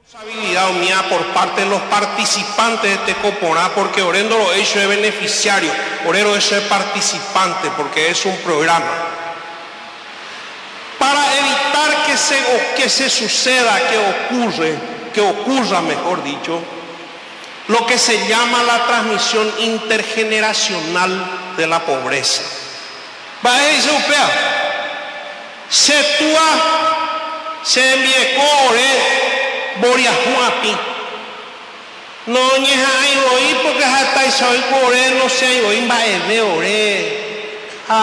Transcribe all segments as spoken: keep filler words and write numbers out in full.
Responsabilidad mía por parte de los participantes de Tecoporá, porque Orendo lo hecho es beneficiario, Orero eso es participante, porque es un programa. Para evitar que se, que se suceda, que ocurre, que ocurra, mejor dicho, lo que se llama la transmisión intergeneracional de la pobreza. Va a decir, se túa, se envió, Boriahuapi. No ñeja ay hoy porque hasta y soy core no sé hoy va a ver ore.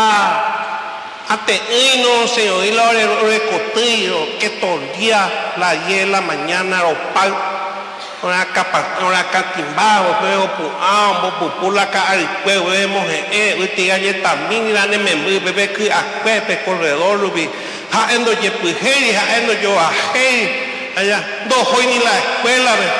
Ah, ate no sé hoy la ore ore cotillo que todo el día la diez la mañana o pal una capa una catimba pero pu ambo pu la ca al pueblo vemos eh utiga ye también la ne me bebé que a pepe corredor lubi ha endo ye pujeri ha endo yo a hey allá, dos hoy ni la escuela, ve.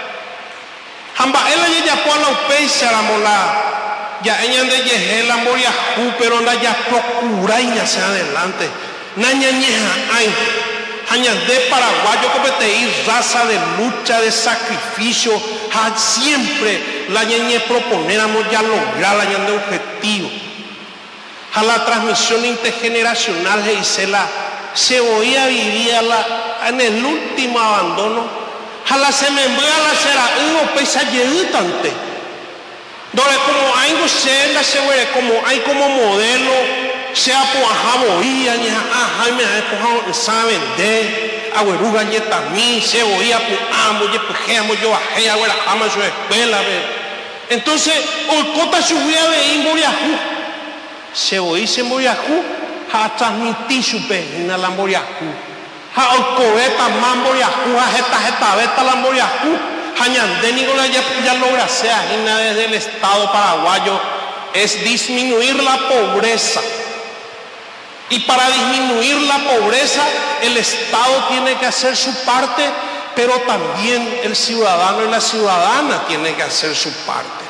Hamba, ella ya pone la upeisa la mola, ya ella de yehe la moria ju, pero anda ya procura y ya sea adelante. Naña ñeja ay, aña de paraguayo como te ir raza de lucha, de sacrificio, ha siempre la ñeñe proponéramos ya lograr la ñeñe de objetivo. A la transmisión intergeneracional se la se oía vivir la en el último abandono, a la se me envía la será uno pesa yedutante, donde como hay gocenda se ve como hay como modelo, sea por ajaboía, ni ajá, me ha saben de agüeruga y también se oía por amo, y pejamos yo ajé, agüera ama su escuela, entonces, el cota subía de Imboriajú, se oía se Moriajú, a transmitir su pejina la Moriajú. Ha alcobeta mambo ya juja jeta jeta beta la moria ju hañandénigo la ya ya logra sea agina desde el Estado paraguayo es disminuir la pobreza, y para disminuir la pobreza el Estado tiene que hacer su parte, pero también el ciudadano y la ciudadana tienen que hacer su parte.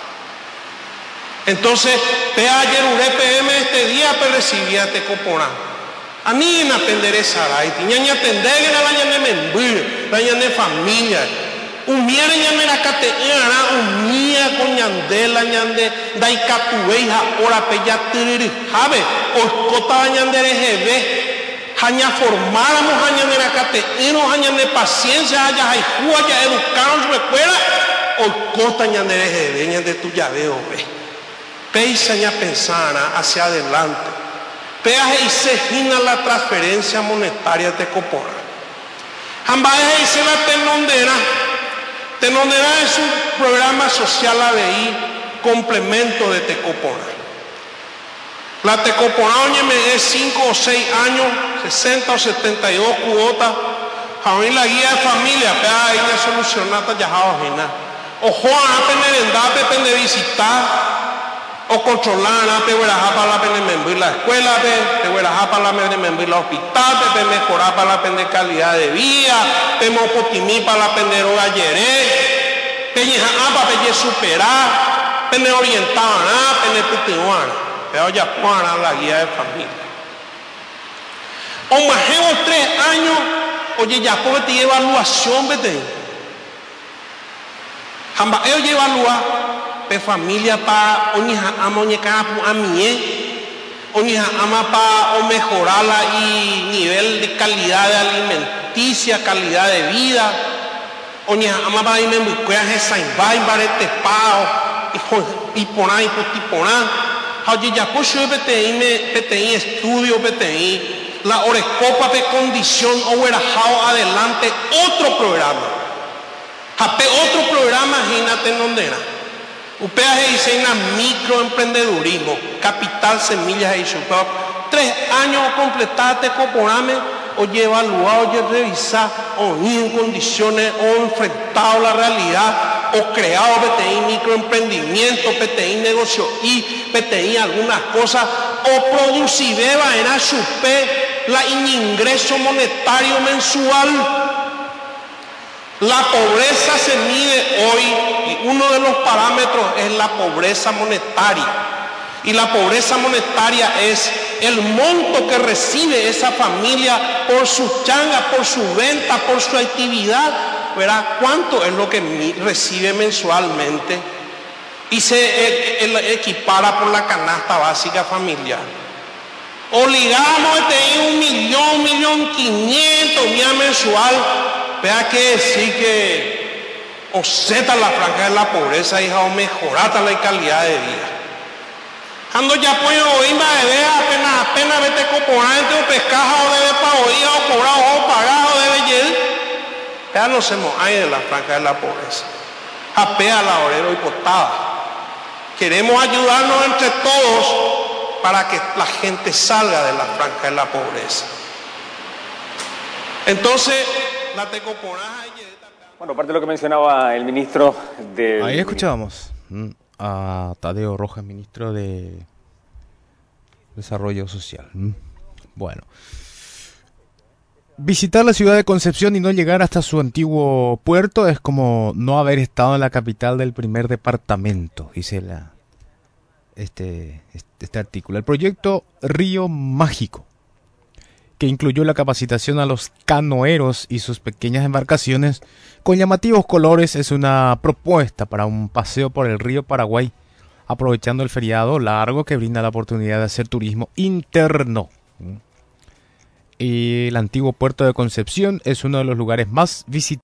Entonces pe ayer ure P M este día pe recibía Tecoporá. A mí en aprender esa raíz, ñaña atender que la ñaña membir, la ñaña familia. Umiera ñaña la cate era umia con ñandela ñande dai catueja ora pe ya tiriri jabe o cota ñandere jebe haña formáramos haña de la cate ino haña de paciencia haya hay ya educaron su escuela o cota ñandere jebe ñande tu ya veo ve. Peisa ña pensara hacia adelante. Peaje y se gina la transferencia monetaria de Tecoporá. Ambaje y se la tenondera. Tenondera es un programa social A B I complemento de Tecoporá. La Tecoporá es cinco o seis años, sesenta o setenta y dos cuotas. Ahí la guía de familia, peaje y la solucionata ya jajina. Ojo a tener depende de visitar. O controlar, te voy a para la pena membrir la escuela, te voy a para la pena membrir la hospital, te mejorar para la pena calidad de vida, te mopotimí para la pena rogalleré, te lleva para pena superar, pena orientar, pena putihuana, pero ya para la guía de familia. O más tres años, oye, ya porque te lleva evaluación, vete. Jamba, ellos llevan evaluar. Pe familia pa onija ama oñeka a mí onija ama pa o mejorarla y nivel de calidad de alimenticia, calidad de vida onija ama pa y me busqué a esa invay barete pao y poná y potiponá oye ya pues yo P T I me P T I estudio P T I la orecopa de condición o erajao adelante otro programa jape otro programa imagínate en donde era. Upeaje dice en microemprendedurismo, capital, semillas y chupado. Tres años completar Tecoporame, o lleva evaluado, o revisar, o ir en condiciones, o enfrentado la realidad, o creado P T I microemprendimiento, P T I negocio y P T I algunas cosas, o producir en a chupé la ingreso monetario mensual. La pobreza se mide hoy y uno de los parámetros es la pobreza monetaria. Y la pobreza monetaria es el monto que recibe esa familia por su changa, por su venta, por su actividad. verá cuánto es lo que recibe mensualmente y se equipara por la canasta básica familiar. Obligamos a tener un millón, un millón quinientos mil mensual, vea que decir que o seta la franja de la pobreza, hija, o mejorata la calidad de vida. Cuando ya puedo oír, bebé, apenas, apenas vete componente o pescaja o debe pagoría o cobrado o pagado debe llegar. Ya no se hay de la franja de la pobreza. Apea la orero y potada. Queremos ayudarnos entre todos para que la gente salga de la franja de la pobreza. Entonces, la tecoponaja... Bueno, parte de lo que mencionaba el ministro de... Ahí escuchábamos a Tadeo Rojas, ministro de Desarrollo Social. Bueno. Visitar la ciudad de Concepción y no llegar hasta su antiguo puerto es como no haber estado en la capital del primer departamento, dice la, este, este artículo. El proyecto Río Mágico, que incluyó la capacitación a los canoeros y sus pequeñas embarcaciones con llamativos colores, es una propuesta para un paseo por el río Paraguay, aprovechando el feriado largo que brinda la oportunidad de hacer turismo interno. Y el antiguo puerto de Concepción es uno de los lugares más visitados